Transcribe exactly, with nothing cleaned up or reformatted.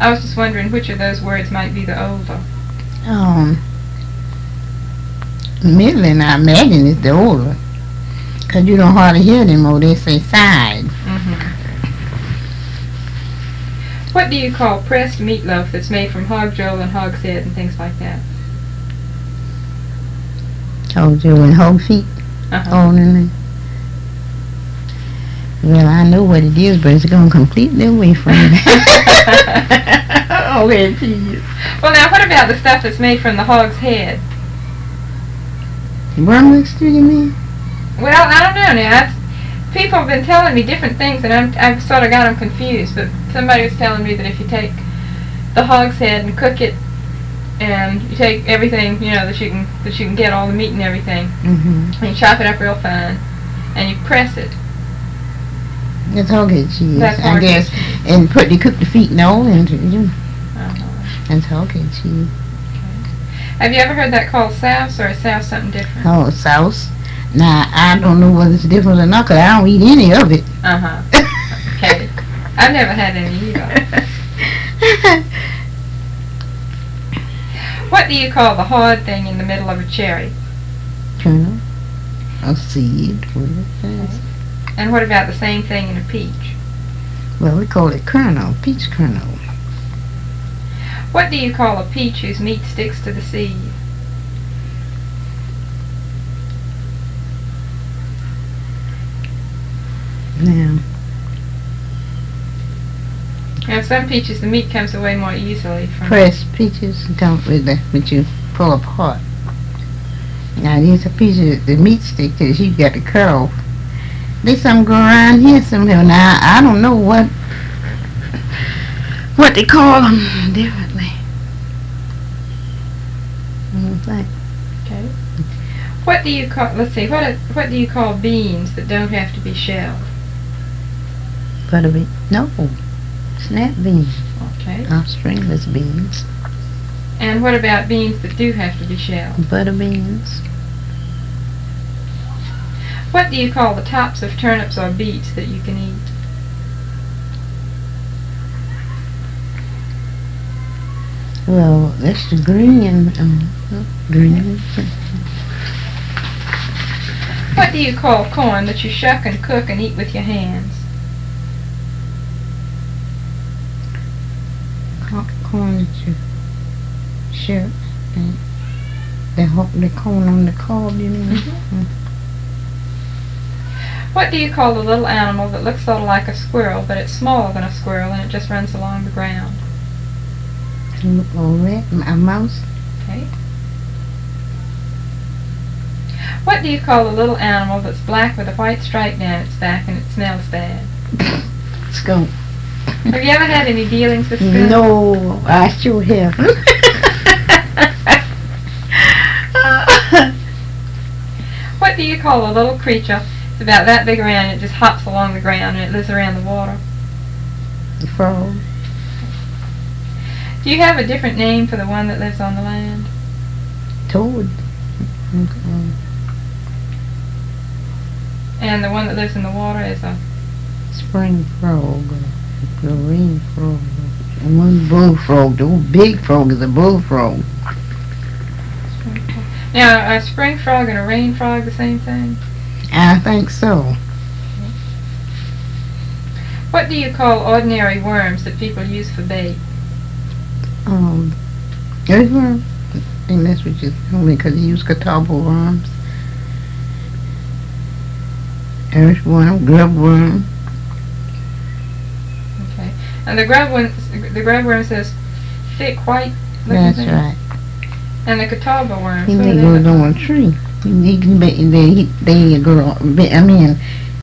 I was just wondering which of those words might be the older. Um, middling, I imagine, is the older. Because you don't hardly hear them more. They say side. Mm-hmm. What do you call pressed meatloaf that's made from hog jowl and hog's head and things like that? Told you and whole feet. Uh-huh. On in there. Well, I know what it is, but it's going completely away from me. Oh, it is. Well, now, what about the stuff that's made from the hog's head? Wormlix, do you mean? Well, I don't know now. That's, people have been telling me different things, and I'm, I've sort of got them confused. But somebody was telling me that if you take the hog's head and cook it, and you take everything, you know, that you can that you can get, all the meat and everything, Mm-hmm. and you chop it up real fine, and you press it. That's hog head cheese, That's I hog guess. head cheese. And put the cook the feet and all into it. Uh-huh. That's hog head cheese. Have you ever heard that called souse, or is souse something different? Oh, sauce. Now, I don't know whether it's different or not, because I don't eat any of it. Uh-huh. Okay. I've never had any either. What do you call the hard thing in the middle of a cherry? Kernel. A seed. What is that? And what about the same thing in a peach? Well, we call it kernel, peach kernel. What do you call a peach whose meat sticks to the seed? Now, Now, some peaches, the meat comes away more easily from... pressed peaches come with the, which you pull apart. Now, these are peaches, the meat stick to it, you got the curl. There's some go around here somehow. Now, I don't know what what they call them differently. Like, Okay. What do you call... Let's see. What, what do you call beans that don't have to be shelled? butter bean. No, snap beans. Okay. Not stringless beans. And what about beans that do have to be shelled? Butter beans. What do you call the tops of turnips or beets that you can eat? Well, that's the green. Um, green. What do you call corn that you shuck and cook and eat with your hands? Corn that you shuck and the ho- the corn on the cob, you know. Mm-hmm. What do you call the little animal that looks sort of like a squirrel, but it's smaller than a squirrel and it just runs along the ground? Mm. All right, a mouse. Okay. What do you call the little animal that's black with a white stripe down its back and it smells bad? Skunk. Have you ever had any dealings with skunks? No, I sure have. What do you call a little creature? It's about that big around and it just hops along the ground and it lives around the water. The frog. Do you have a different name for the one that lives on the land? Toad. Okay. And the one that lives in the water is a... Spring frog. The rain frog. And one bullfrog. The old big frog is a bullfrog. Now, a spring frog and a rain frog the same thing? I think so. What do you call ordinary worms that people use for bait? Um, earthworm. I think that's what you told me, because you use catawba worms. Earthworm, grubworm. Okay. And the grub one, the grub worm says thick white looking That's thing. right. And the catawba worms. He what may are they go look on like? a tree. He, he, they, they, they grow, I mean,